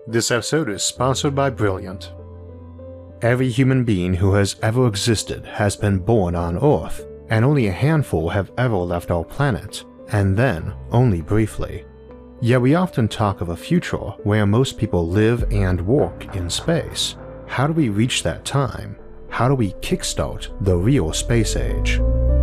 This episode is sponsored by Brilliant. Every human being who has ever existed has been born on Earth, and only a handful have ever left our planet, and then only briefly. Yet we often talk of a future where most people live and work in space. How do we reach that time? How do we kickstart the real space age?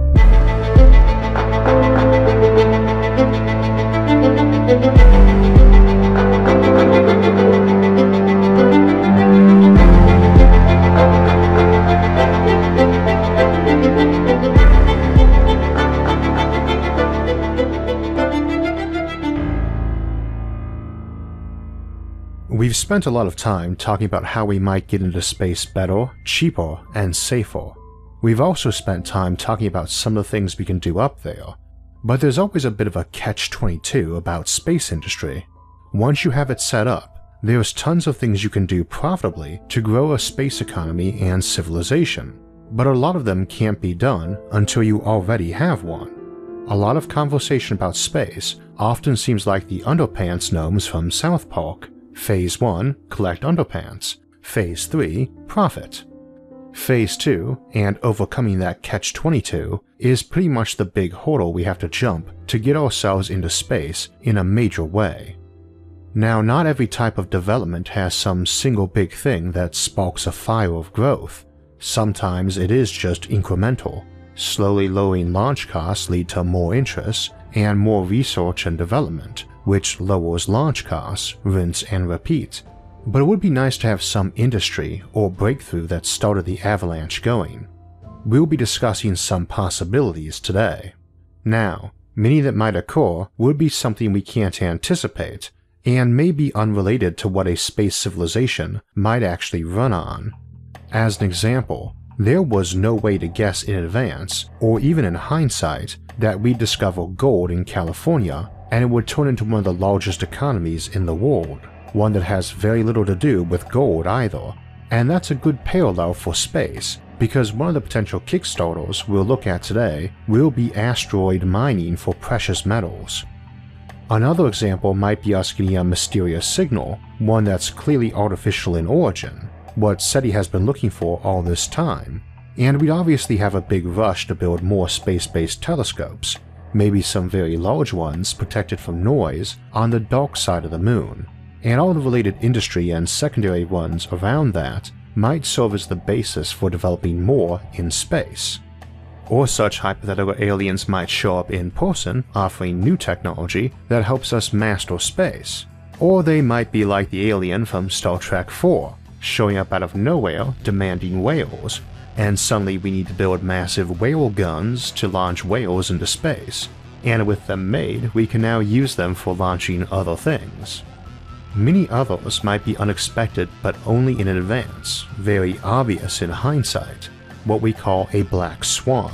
We've spent a lot of time talking about how we might get into space better, cheaper, and safer. We've also spent time talking about some of the things we can do up there. But there's always a bit of a catch-22 about space industry. Once you have it set up, there's tons of things you can do profitably to grow a space economy and civilization. But a lot of them can't be done until you already have one. A lot of conversation about space often seems like the underpants gnomes from South Park. Phase 1, collect underpants. Phase 3, profit. Phase 2, and overcoming that catch-22, is pretty much the big hurdle we have to jump to get ourselves into space in a major way. Now, not every type of development has some single big thing that sparks a fire of growth. Sometimes it is just incremental. Slowly lowering launch costs lead to more interest and more research and development, which lowers launch costs, rinse and repeat. But it would be nice to have some industry or breakthrough that started the avalanche going. We'll be discussing some possibilities today. Now, many that might occur would be something we can't anticipate, and may be unrelated to what a space civilization might actually run on. As an example, there was no way to guess in advance, or even in hindsight, that we'd discover gold in California and it would turn into one of the largest economies in the world, one that has very little to do with gold either. And that's a good parallel for space, because one of the potential kickstarters we'll look at today will be asteroid mining for precious metals. Another example might be us getting a mysterious signal, one that's clearly artificial in origin, what SETI has been looking for all this time, and we'd obviously have a big rush to build more space-based telescopes, maybe some very large ones protected from noise on the dark side of the moon, and all the related industry and secondary ones around that might serve as the basis for developing more in space. Or such hypothetical aliens might show up in person offering new technology that helps us master space. Or they might be like the alien from Star Trek IV, showing up out of nowhere demanding whales, and suddenly we need to build massive whale guns to launch whales into space, and with them made we can now use them for launching other things. Many others might be unexpected but only in advance, very obvious in hindsight, what we call a black swan.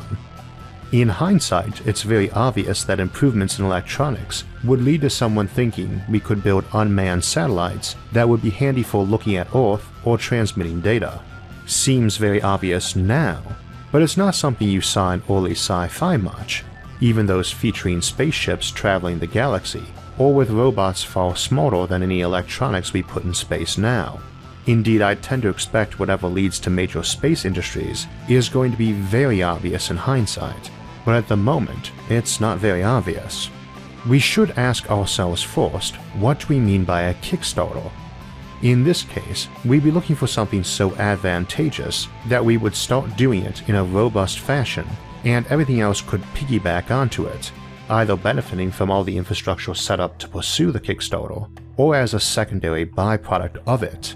In hindsight, it's very obvious that improvements in electronics would lead to someone thinking we could build unmanned satellites that would be handy for looking at Earth or transmitting data. Seems very obvious now, but it's not something you saw in early sci-fi much, even those featuring spaceships traveling the galaxy, or with robots far smarter than any electronics we put in space now. Indeed, I tend to expect whatever leads to major space industries is going to be very obvious in hindsight, but at the moment, it's not very obvious. We should ask ourselves first, what do we mean by a Kickstarter? In this case, we'd be looking for something so advantageous that we would start doing it in a robust fashion, and everything else could piggyback onto it, either benefiting from all the infrastructure set up to pursue the Kickstarter, or as a secondary byproduct of it.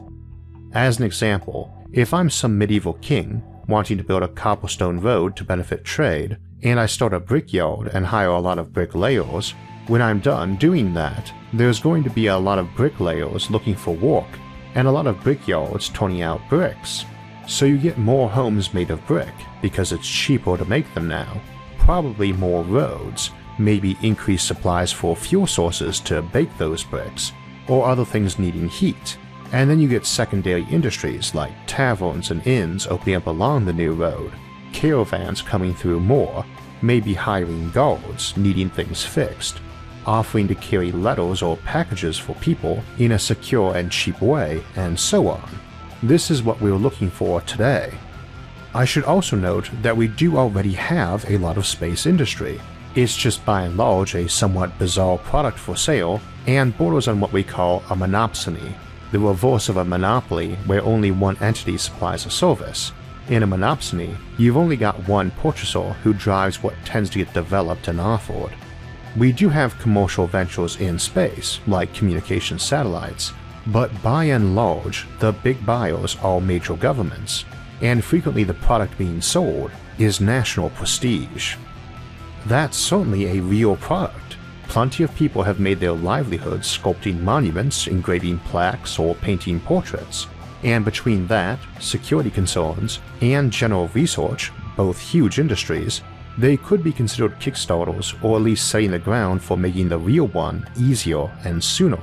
As an example, if I'm some medieval king wanting to build a cobblestone road to benefit trade, and I start a brickyard and hire a lot of bricklayers, when I'm done doing that, there's going to be a lot of bricklayers looking for work, and a lot of brickyards turning out bricks. So you get more homes made of brick, because it's cheaper to make them now, probably more roads, maybe increased supplies for fuel sources to bake those bricks, or other things needing heat, and then you get secondary industries like taverns and inns opening up along the new road, caravans coming through more, maybe hiring guards needing things fixed, offering to carry letters or packages for people in a secure and cheap way, and so on. This is what we're looking for today. I should also note that we do already have a lot of space industry. It's just by and large a somewhat bizarre product for sale and borders on what we call a monopsony, the reverse of a monopoly where only one entity supplies a service. In a monopsony, you've only got one purchaser who drives what tends to get developed and offered. We do have commercial ventures in space, like communication satellites, but by and large, the big buyers are major governments, and frequently the product being sold is national prestige. That's certainly a real product. Plenty of people have made their livelihoods sculpting monuments, engraving plaques, or painting portraits, and between that, security concerns, and general research, both huge industries, they could be considered Kickstarters or at least setting the ground for making the real one easier and sooner.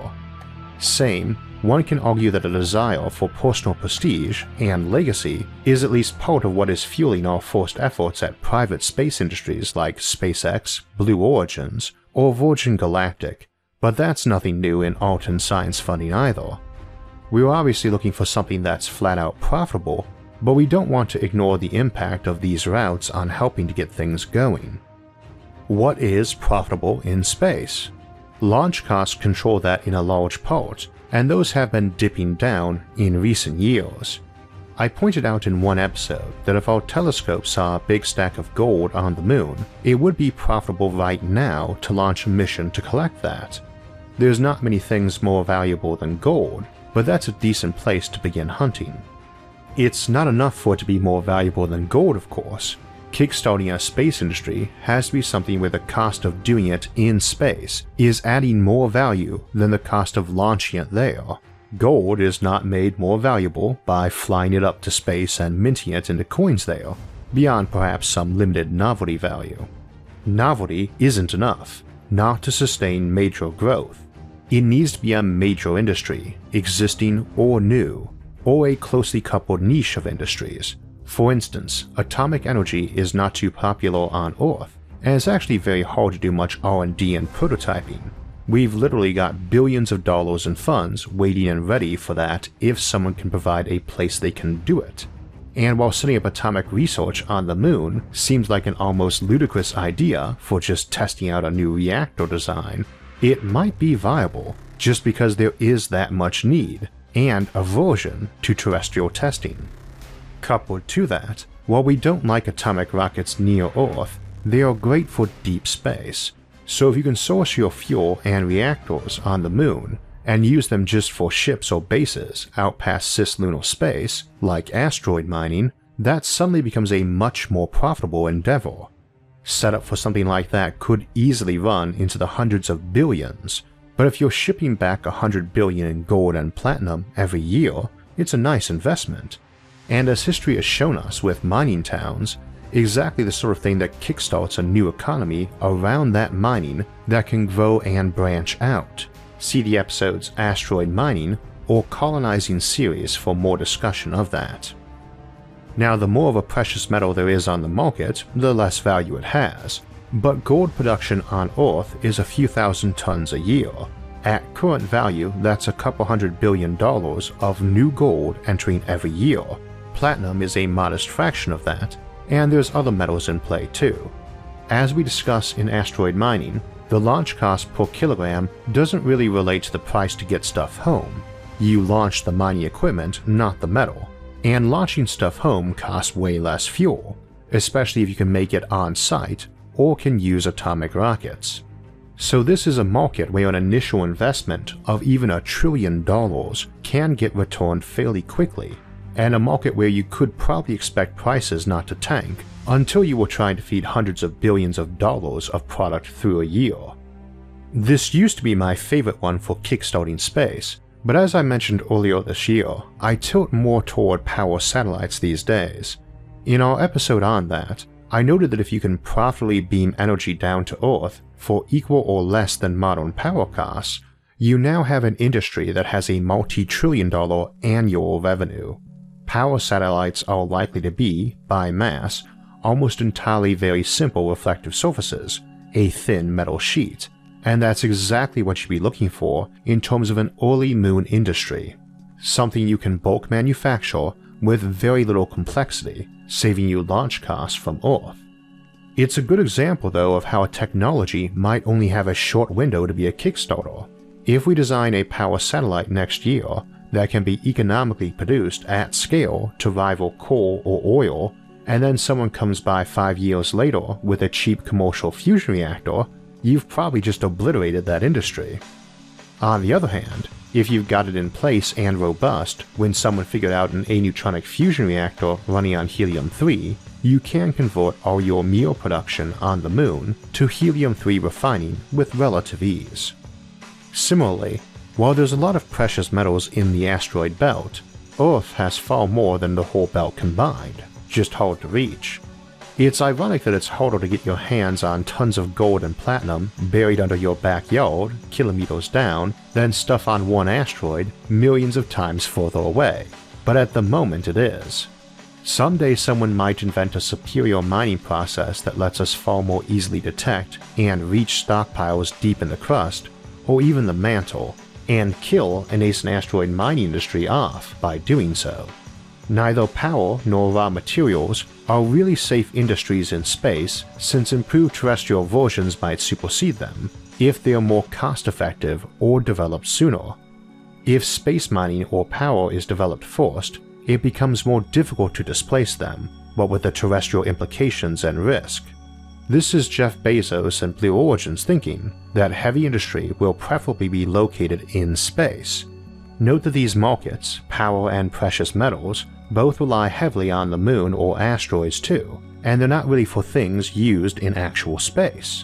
Same, one can argue that a desire for personal prestige and legacy is at least part of what is fueling our first efforts at private space industries like SpaceX, Blue Origins, or Virgin Galactic, but that's nothing new in art and science funding either. We're obviously looking for something that's flat out profitable, but we don't want to ignore the impact of these routes on helping to get things going. What is profitable in space? Launch costs control that in a large part, and those have been dipping down in recent years. I pointed out in one episode that if our telescope saw a big stack of gold on the moon, it would be profitable right now to launch a mission to collect that. There's not many things more valuable than gold, but that's a decent place to begin hunting. It's not enough for it to be more valuable than gold, of course. Kickstarting a space industry has to be something where the cost of doing it in space is adding more value than the cost of launching it there. Gold is not made more valuable by flying it up to space and minting it into coins there, beyond perhaps some limited novelty value. Novelty isn't enough, not to sustain major growth. It needs to be a major industry, existing or new, or a closely coupled niche of industries. For instance, atomic energy is not too popular on Earth, and it's actually very hard to do much R&D and prototyping. We've literally got billions of dollars in funds waiting and ready for that if someone can provide a place they can do it. And while setting up atomic research on the moon seems like an almost ludicrous idea for just testing out a new reactor design, it might be viable just because there is that much need and aversion to terrestrial testing. Coupled to that, while we don't like atomic rockets near Earth, they are great for deep space, so if you can source your fuel and reactors on the moon and use them just for ships or bases out past cislunar space, like asteroid mining, that suddenly becomes a much more profitable endeavor. Setup for something like that could easily run into the hundreds of billions, but if you're shipping back 100 billion in gold and platinum every year, it's a nice investment. And as history has shown us with mining towns, exactly the sort of thing that kickstarts a new economy around that mining that can grow and branch out. See the episodes Asteroid Mining or Colonizing series for more discussion of that. Now, the more of a precious metal there is on the market, the less value it has, but gold production on Earth is a few thousand tons a year. At current value, that's a couple $100 billion of new gold entering every year. Platinum is a modest fraction of that, and there's other metals in play too. As we discuss in Asteroid Mining, the launch cost per kilogram doesn't really relate to the price to get stuff home. You launch the mining equipment, not the metal, and launching stuff home costs way less fuel, especially if you can make it on-site or can use atomic rockets. So this is a market where an initial investment of even $1 trillion can get returned fairly quickly, and a market where you could probably expect prices not to tank until you were trying to feed hundreds of billions of dollars of product through a year. This used to be my favorite one for kickstarting space, but as I mentioned earlier this year, I tilt more toward power satellites these days. In our episode on that, I noted that if you can profitably beam energy down to Earth for equal or less than modern power costs, you now have an industry that has a multi-trillion-dollar annual revenue. Power satellites are likely to be, by mass, almost entirely very simple reflective surfaces, a thin metal sheet, and that's exactly what you'd be looking for in terms of an early moon industry. Something you can bulk manufacture with very little complexity, saving you launch costs from Earth. It's a good example though of how a technology might only have a short window to be a Kickstarter. If we design a power satellite next year that can be economically produced at scale to rival coal or oil, and then someone comes by 5 years later with a cheap commercial fusion reactor, you've probably just obliterated that industry. On the other hand, if you've got it in place and robust when someone figured out an aneutronic fusion reactor running on helium-3, you can convert all your meal production on the moon to helium-3 refining with relative ease. Similarly, while there's a lot of precious metals in the asteroid belt, Earth has far more than the whole belt combined, just hard to reach. It's ironic that it's harder to get your hands on tons of gold and platinum buried under your backyard, kilometers down, than stuff on one asteroid millions of times further away, but at the moment it is. Someday someone might invent a superior mining process that lets us far more easily detect and reach stockpiles deep in the crust, or even the mantle, and kill a nascent asteroid mining industry off by doing so. Neither power nor raw materials are really safe industries in space, since improved terrestrial versions might supersede them if they are more cost-effective or developed sooner. If space mining or power is developed first, it becomes more difficult to displace them, what with the terrestrial implications and risk. This is Jeff Bezos and Blue Origin's thinking that heavy industry will preferably be located in space. Note that these markets, power and precious metals, both rely heavily on the moon or asteroids too, and they're not really for things used in actual space.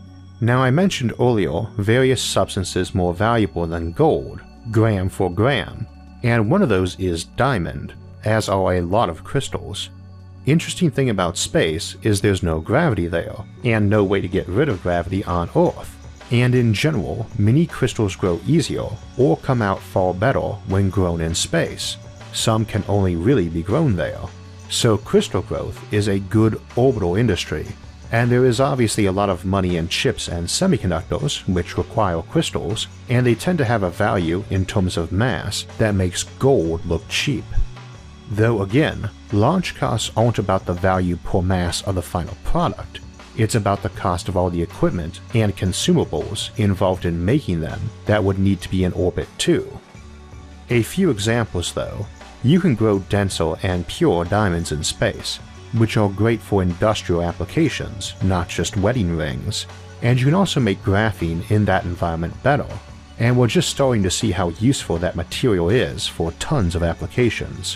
Now I mentioned earlier various substances more valuable than gold, gram for gram, and one of those is diamond, as are a lot of crystals. Interesting thing about space is there's no gravity there, and no way to get rid of gravity on Earth, and in general many crystals grow easier or come out far better when grown in space. Some can only really be grown there. So crystal growth is a good orbital industry, and there is obviously a lot of money in chips and semiconductors which require crystals, and they tend to have a value in terms of mass that makes gold look cheap. Though again, launch costs aren't about the value per mass of the final product, it's about the cost of all the equipment and consumables involved in making them that would need to be in orbit too. A few examples though. You can grow denser and pure diamonds in space, which are great for industrial applications, not just wedding rings, and you can also make graphene in that environment better, and we're just starting to see how useful that material is for tons of applications.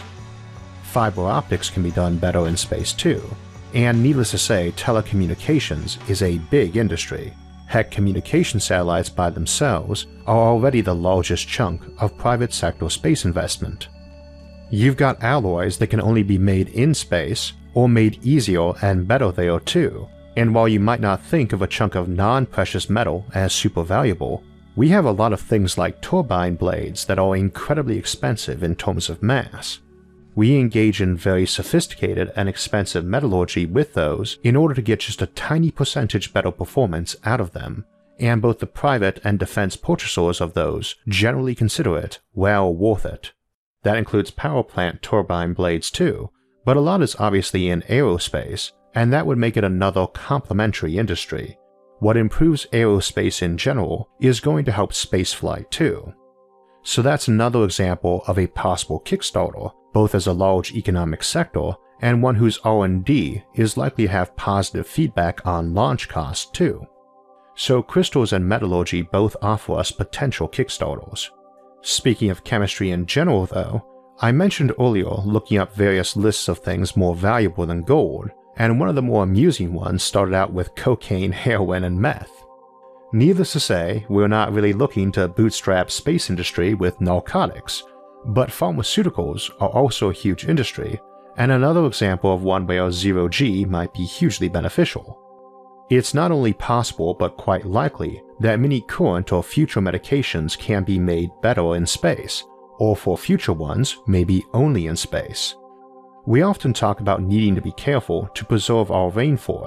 Fiber optics can be done better in space too, and needless to say, telecommunications is a big industry. Heck, communication satellites by themselves are already the largest chunk of private sector space investment. You've got alloys that can only be made in space, or made easier and better there too, and while you might not think of a chunk of non-precious metal as super valuable, we have a lot of things like turbine blades that are incredibly expensive in terms of mass. We engage in very sophisticated and expensive metallurgy with those in order to get just a tiny percentage better performance out of them, and both the private and defense purchasers of those generally consider it well worth it. That includes power plant turbine blades too, but a lot is obviously in aerospace, and that would make it another complementary industry. What improves aerospace in general is going to help spaceflight too. So that's another example of a possible Kickstarter, both as a large economic sector and one whose R&D is likely to have positive feedback on launch costs too. So crystals and metallurgy both offer us potential Kickstarters. Speaking of chemistry in general though, I mentioned earlier looking up various lists of things more valuable than gold, and one of the more amusing ones started out with cocaine, heroin, and meth. Needless to say, we're not really looking to bootstrap space industry with narcotics, but pharmaceuticals are also a huge industry, and another example of one where zero-G might be hugely beneficial. It's not only possible but quite likely that many current or future medications can be made better in space, or for future ones, maybe only in space. We often talk about needing to be careful to preserve our rainforests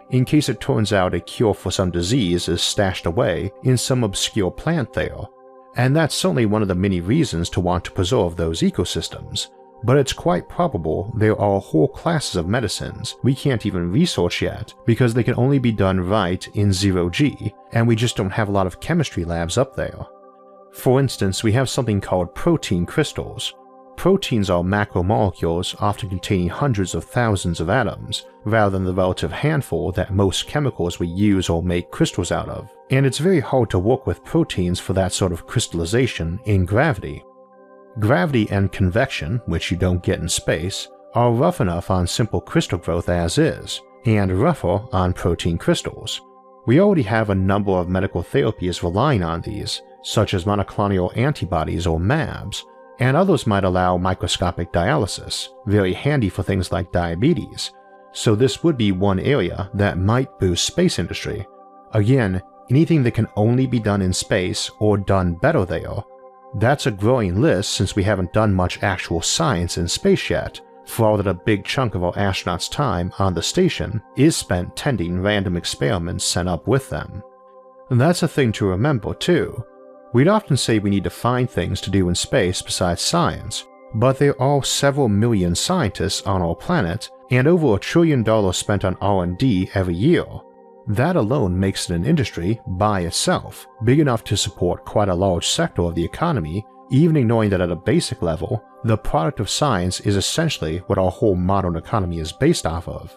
in case it turns out a cure for some disease is stashed away in some obscure plant there. And that's certainly one of the many reasons to want to preserve those ecosystems. But it's quite probable there are whole classes of medicines we can't even research yet because they can only be done right in 0G, and we just don't have a lot of chemistry labs up there. For instance, we have something called protein crystals. Proteins are macromolecules often containing hundreds of thousands of atoms, rather than the relative handful that most chemicals we use or make crystals out of, and it's very hard to work with proteins for that sort of crystallization in gravity. Gravity and convection, which you don't get in space, are rough enough on simple crystal growth as is, and rougher on protein crystals. We already have a number of medical therapies relying on these, such as monoclonal antibodies or MABs, and others might allow microscopic dialysis, very handy for things like diabetes, so this would be one area that might boost space industry. Again, anything that can only be done in space or done better there. That's a growing list since we haven't done much actual science in space yet, for all that a big chunk of our astronauts' time on the station is spent tending random experiments sent up with them. And that's a thing to remember too. We'd often say we need to find things to do in space besides science, but there are several million scientists on our planet and over $1 trillion spent on R&D every year. That alone makes it an industry, by itself, big enough to support quite a large sector of the economy, even ignoring that at a basic level, the product of science is essentially what our whole modern economy is based off of.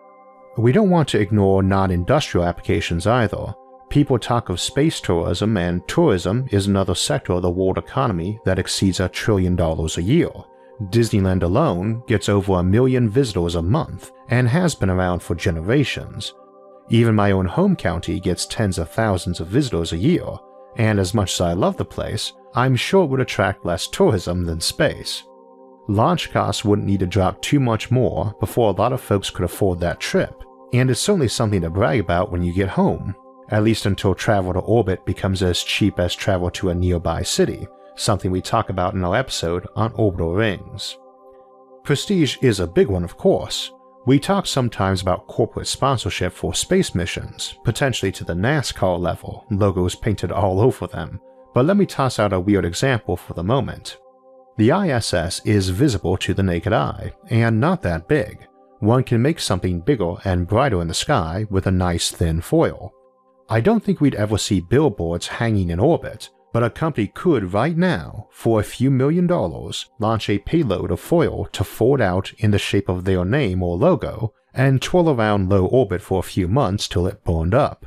We don't want to ignore non-industrial applications either. People talk of space tourism, and tourism is another sector of the world economy that exceeds $1 trillion a year. Disneyland alone gets over 1 million visitors a month, and has been around for generations. Even my own home county gets tens of thousands of visitors a year, and as much as I love the place, I'm sure it would attract less tourism than space. Launch costs wouldn't need to drop too much more before a lot of folks could afford that trip, and it's certainly something to brag about when you get home, at least until travel to orbit becomes as cheap as travel to a nearby city, something we talk about in our episode on orbital rings. Prestige is a big one, of course. We talk sometimes about corporate sponsorship for space missions, potentially to the NASCAR level, logos painted all over them, but let me toss out a weird example for the moment. The ISS is visible to the naked eye, and not that big. One can make something bigger and brighter in the sky with a nice thin foil. I don't think we'd ever see billboards hanging in orbit, but a company could right now, for a few $1 million, launch a payload of foil to fold out in the shape of their name or logo, and twirl around low orbit for a few months till it burned up.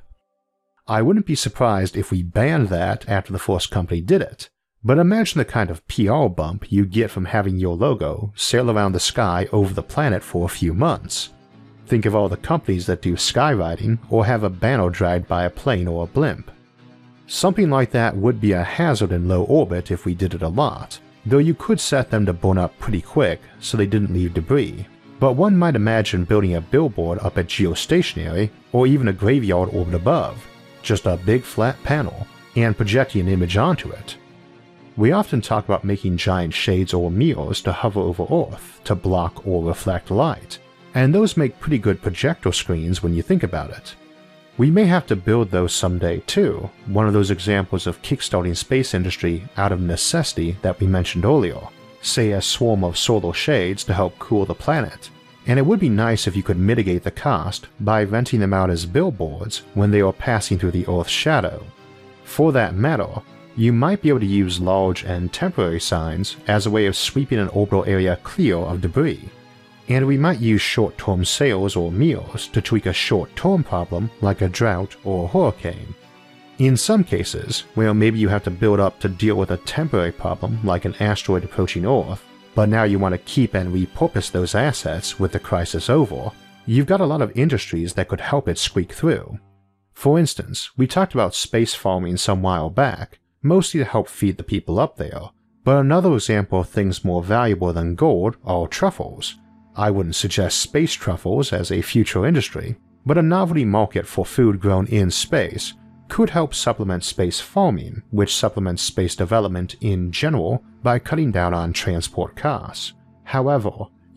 I wouldn't be surprised if we banned that after the first company did it, but imagine the kind of PR bump you get from having your logo sail around the sky over the planet for a few months. Think of all the companies that do skywriting or have a banner dragged by a plane or a blimp. Something like that would be a hazard in low orbit if we did it a lot, though you could set them to burn up pretty quick so they didn't leave debris. But one might imagine building a billboard up at geostationary or even a graveyard orbit above, just a big flat panel, and projecting an image onto it. We often talk about making giant shades or mirrors to hover over Earth to block or reflect light, and those make pretty good projector screens when you think about it. We may have to build those someday too, one of those examples of kickstarting space industry out of necessity that we mentioned earlier, say a swarm of solar shades to help cool the planet, and it would be nice if you could mitigate the cost by renting them out as billboards when they are passing through the Earth's shadow. For that matter, you might be able to use large and temporary signs as a way of sweeping an orbital area clear of debris. And we might use short-term sails or mirrors to tweak a short-term problem like a drought or a hurricane. In some cases, where maybe you have to build up to deal with a temporary problem like an asteroid approaching Earth, but now you want to keep and repurpose those assets with the crisis over, you've got a lot of industries that could help it squeak through. For instance, we talked about space farming some while back, mostly to help feed the people up there, but another example of things more valuable than gold are truffles. I wouldn't suggest space truffles as a future industry, but a novelty market for food grown in space could help supplement space farming, which supplements space development in general by cutting down on transport costs. However,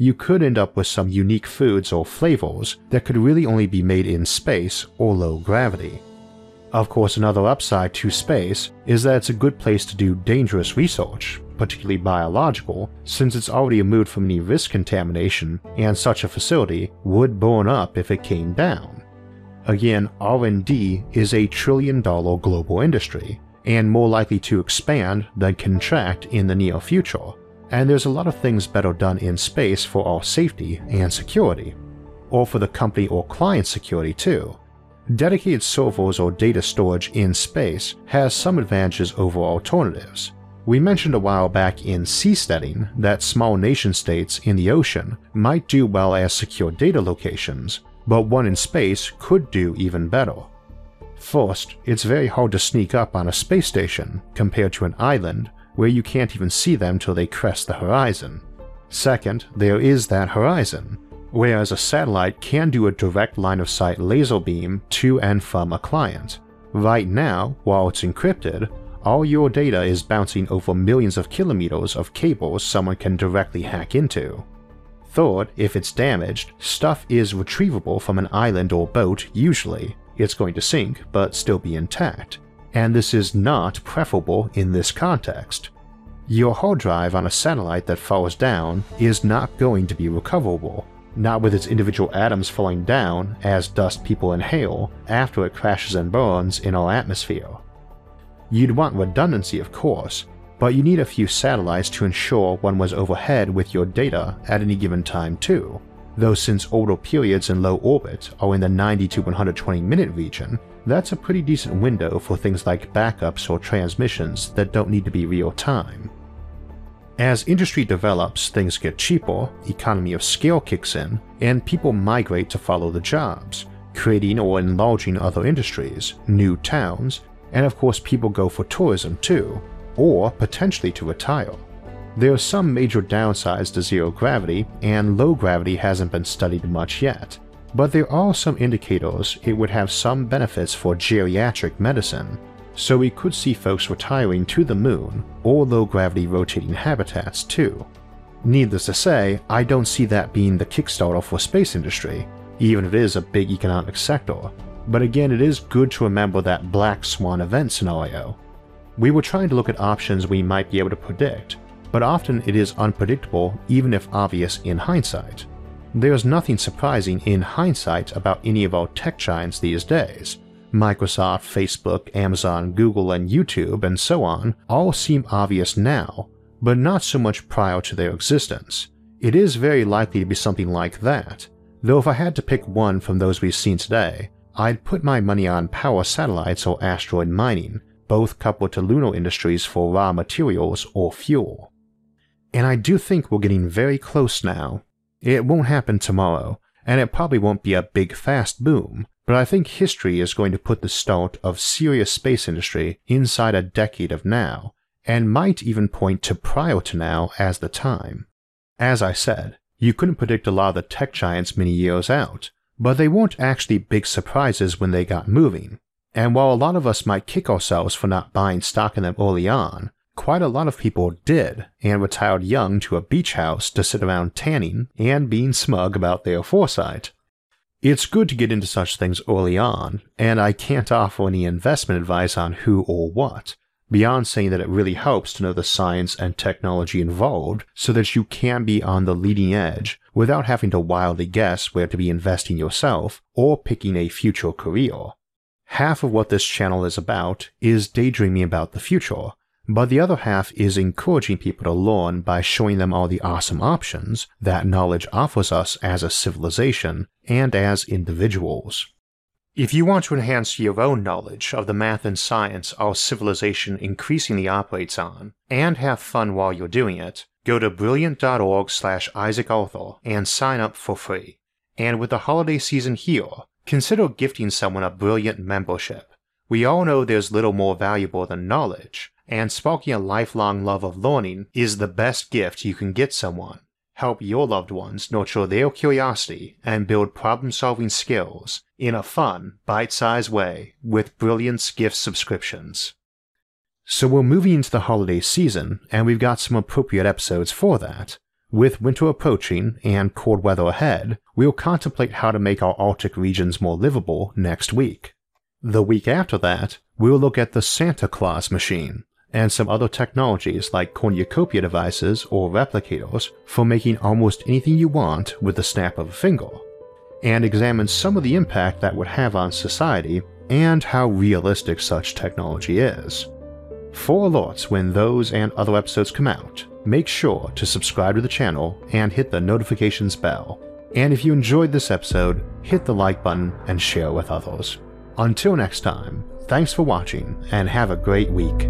you could end up with some unique foods or flavors that could really only be made in space or low gravity. Of course, another upside to space is that it's a good place to do dangerous research, particularly biological, since it's already removed from any risk contamination and such a facility would burn up if it came down. Again, R&D is a $1 trillion global industry, and more likely to expand than contract in the near future, and there's a lot of things better done in space for our safety and security, or for the company or client security too. Dedicated servers or data storage in space has some advantages over alternatives. We mentioned a while back in seasteading that small nation-states in the ocean might do well as secure data locations, but one in space could do even better. First, it's very hard to sneak up on a space station compared to an island where you can't even see them till they crest the horizon. Second, there is that horizon, whereas a satellite can do a direct line-of-sight laser beam to and from a client. Right now, while it's encrypted, all your data is bouncing over millions of kilometers of cables someone can directly hack into. Third, if it's damaged, stuff is retrievable from an island or boat usually. It's going to sink, but still be intact, and this is not preferable in this context. Your hard drive on a satellite that falls down is not going to be recoverable, not with its individual atoms falling down as dust people inhale after it crashes and burns in our atmosphere. You'd want redundancy, of course, but you need a few satellites to ensure one was overhead with your data at any given time too, though since older periods in low orbit are in the 90 to 120 minute region, that's a pretty decent window for things like backups or transmissions that don't need to be real time. As industry develops, things get cheaper, economy of scale kicks in, and people migrate to follow the jobs, creating or enlarging other industries, new towns, and of course people go for tourism too, or potentially to retire. There are some major downsides to zero gravity, and low gravity hasn't been studied much yet, but there are some indicators it would have some benefits for geriatric medicine, so we could see folks retiring to the moon or low-gravity rotating habitats too. Needless to say, I don't see that being the Kickstarter for space industry, even if it is a big economic sector, but again it is good to remember that black swan event scenario. We were trying to look at options we might be able to predict, but often it is unpredictable even if obvious in hindsight. There's nothing surprising in hindsight about any of our tech giants these days. Microsoft, Facebook, Amazon, Google, and YouTube, and so on, all seem obvious now, but not so much prior to their existence. It is very likely to be something like that, though if I had to pick one from those we've seen today, I'd put my money on power satellites or asteroid mining, both coupled to lunar industries for raw materials or fuel. And I do think we're getting very close now. It won't happen tomorrow, and it probably won't be a big fast boom, but I think history is going to put the start of serious space industry inside a decade of now, and might even point to prior to now as the time. As I said, you couldn't predict a lot of the tech giants many years out, but they weren't actually big surprises when they got moving, and while a lot of us might kick ourselves for not buying stock in them early on, quite a lot of people did, and retired young to a beach house to sit around tanning and being smug about their foresight. It's good to get into such things early on, and I can't offer any investment advice on who or what, beyond saying that it really helps to know the science and technology involved so that you can be on the leading edge without having to wildly guess where to be investing yourself or picking a future career. Half of what this channel is about is daydreaming about the future, but the other half is encouraging people to learn by showing them all the awesome options that knowledge offers us as a civilization and as individuals. If you want to enhance your own knowledge of the math and science our civilization increasingly operates on, and have fun while you're doing it, go to brilliant.org/IsaacArthur and sign up for free. And with the holiday season here, consider gifting someone a Brilliant membership. We all know there's little more valuable than knowledge, and sparking a lifelong love of learning is the best gift you can get someone. Help your loved ones nurture their curiosity and build problem-solving skills in a fun, bite-sized way with Brilliant's gift subscriptions. So we're moving into the holiday season, and we've got some appropriate episodes for that. With winter approaching and cold weather ahead, we will contemplate how to make our Arctic regions more livable next week. The week after that, we will look at the Santa Claus machine, and some other technologies like cornucopia devices or replicators for making almost anything you want with the snap of a finger, and examine some of the impact that would have on society and how realistic such technology is. For alerts when those and other episodes come out, make sure to subscribe to the channel and hit the notifications bell. And if you enjoyed this episode, hit the like button and share with others. Until next time, thanks for watching and have a great week.